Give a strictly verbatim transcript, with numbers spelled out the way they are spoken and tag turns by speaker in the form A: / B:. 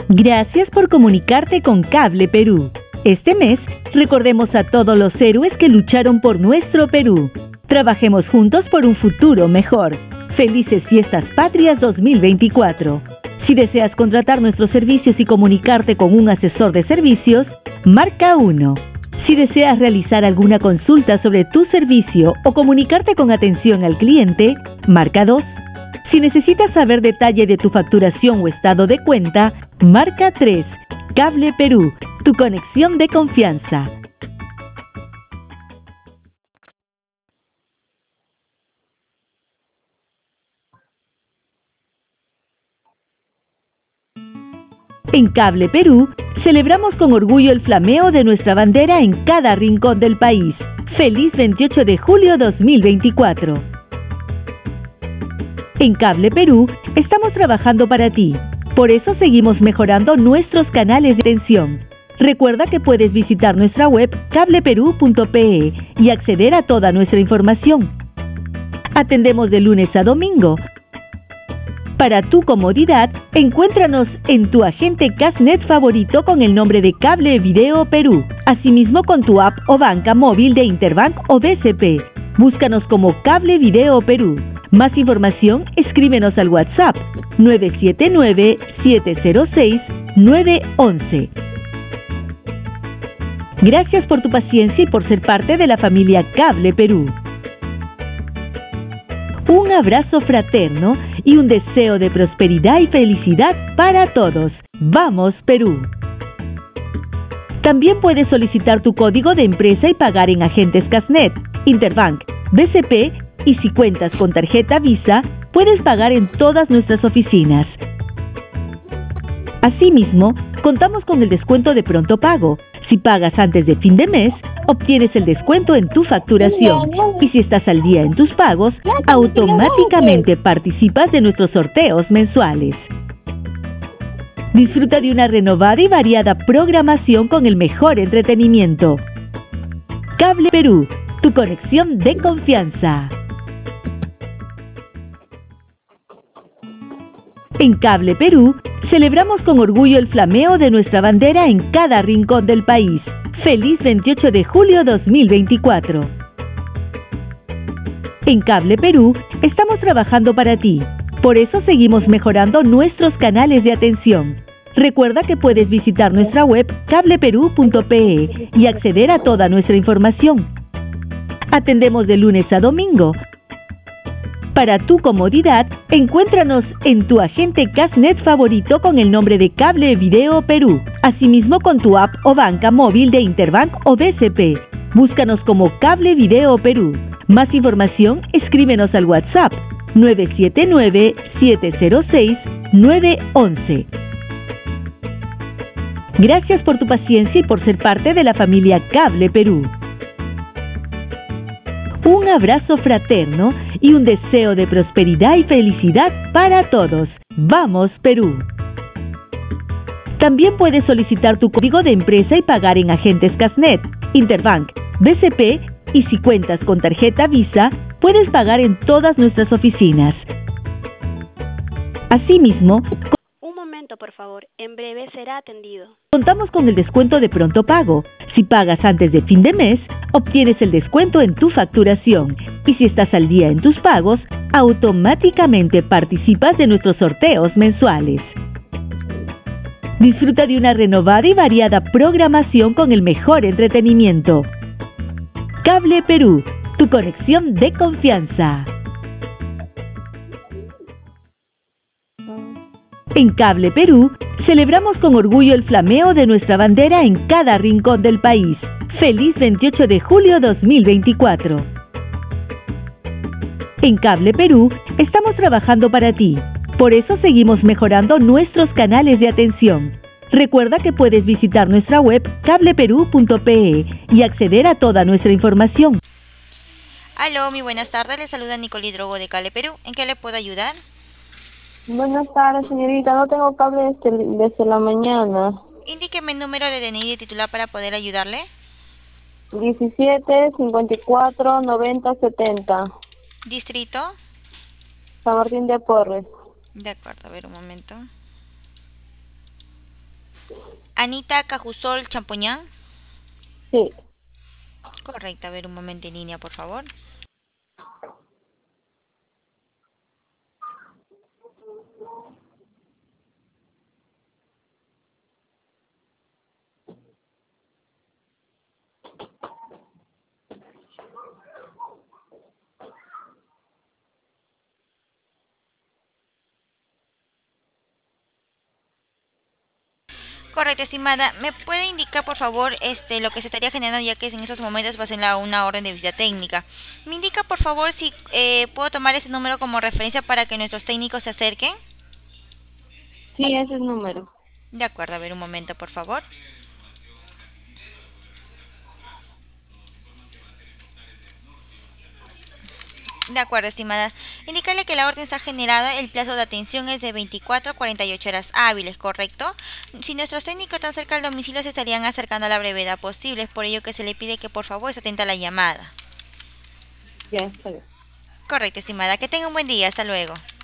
A: Gracias por comunicarte con Cable Perú. Este mes, recordemos a todos los héroes que lucharon por nuestro Perú. Trabajemos juntos por un futuro mejor. Felices Fiestas Patrias dos mil veinticuatro. Si deseas contratar nuestros servicios y comunicarte con un asesor de servicios, marca uno. Si deseas realizar alguna consulta sobre tu servicio o comunicarte con atención al cliente, marca dos. Si necesitas saber detalle de tu facturación o estado de cuenta, marca tres. Cable Perú, tu conexión de confianza. En Cable Perú, celebramos con orgullo el flameo de nuestra bandera en cada rincón del país. ¡Feliz veintiocho de julio dos mil veinticuatro! En Cable Perú, estamos trabajando para ti. Por eso seguimos mejorando nuestros canales de atención. Recuerda que puedes visitar nuestra web cable perú punto pe y acceder a toda nuestra información. Atendemos de lunes a domingo. Para tu comodidad, encuéntranos en tu agente Casnet favorito con el nombre de Cable Video Perú. Asimismo con tu app o banca móvil de Interbank o B C P. Búscanos como Cable Video Perú. Más información, escríbenos al WhatsApp nueve siete nueve, siete cero seis, nueve uno uno. Gracias por tu paciencia y por ser parte de la familia Cable Perú. Un abrazo fraterno y un deseo de prosperidad y felicidad para todos. ¡Vamos, Perú! También puedes solicitar tu código de empresa y pagar en agentes Casnet, Interbank, B C P y si cuentas con tarjeta Visa, puedes pagar en todas nuestras oficinas. Asimismo, contamos con el descuento de pronto pago. Si pagas antes de fin de mes, obtienes el descuento en tu facturación. Y si estás al día en tus pagos, automáticamente participas de nuestros sorteos mensuales. Disfruta de una renovada y variada programación con el mejor entretenimiento. Cable Perú, tu conexión de confianza. En Cable Perú, celebramos con orgullo el flameo de nuestra bandera en cada rincón del país. ¡Feliz veintiocho de julio dos mil veinticuatro! En Cable Perú, estamos trabajando para ti. Por eso seguimos mejorando nuestros canales de atención. Recuerda que puedes visitar nuestra web cable perú punto pe y acceder a toda nuestra información. Atendemos de lunes a domingo. Para tu comodidad, encuéntranos en tu agente Casnet favorito con el nombre de Cable Video Perú. Asimismo con tu app o banca móvil de Interbank o B C P. Búscanos como Cable Video Perú. Más información, escríbenos al WhatsApp nueve siete nueve, siete cero seis, nueve uno uno. Gracias por tu paciencia y por ser parte de la familia Cable Perú. Un abrazo fraterno y un deseo de prosperidad y felicidad para todos. ¡Vamos, Perú! También puedes solicitar tu código de empresa y pagar en agentes Casnet, Interbank, B C P y si cuentas con tarjeta Visa, puedes pagar en todas nuestras oficinas. Asimismo,
B: Un momento, por favor. En breve será atendido.
A: contamos con el descuento de pronto pago. Si pagas antes de fin de mes, obtienes el descuento en tu facturación. Y si estás al día en tus pagos, automáticamente participas de nuestros sorteos mensuales. Disfruta de una renovada y variada programación con el mejor entretenimiento. Cable Perú, tu conexión de confianza. En Cable Perú, celebramos con orgullo el flameo de nuestra bandera en cada rincón del país. ¡Feliz veintiocho de julio dos mil veinticuatro! En Cable Perú, estamos trabajando para ti. Por eso seguimos mejorando nuestros canales de atención. Recuerda que puedes visitar nuestra web cable perú punto pe y acceder a toda nuestra información.
C: Aló, muy buenas tardes. Le saluda Nicole Drogo de Cable Perú. ¿En qué le puedo ayudar?
D: Buenas tardes, señorita. No tengo cable desde, desde la mañana.
C: Indíqueme el número de D N I de titular para poder ayudarle.
D: diecisiete, cincuenta y cuatro, noventa, setenta.
C: Distrito.
D: San Martín de Porres.
C: De acuerdo, a ver un momento. Anita Cajusol Champoñán.
D: Sí.
C: Correcto, a ver un momento en línea, por favor. Correcto, estimada. ¿Me puede indicar, por favor, este, lo que se estaría generando, ya que en esos momentos va a ser la- una orden de visita técnica? Me indica, por favor, si eh, puedo tomar ese número como referencia para que nuestros técnicos se acerquen.
D: Sí, ese es el número.
C: De acuerdo, a ver un momento, por favor. De acuerdo, estimada. Indicarle que la orden está generada, el plazo de atención es de veinticuatro a cuarenta y ocho horas hábiles, ¿correcto? Si nuestros técnicos están cerca del domicilio, se estarían acercando a la brevedad posible. Es por ello que se le pide que por favor se atenta a la llamada.
D: Ya está bien.
C: Correcto, estimada. Que tenga un buen día. Hasta luego.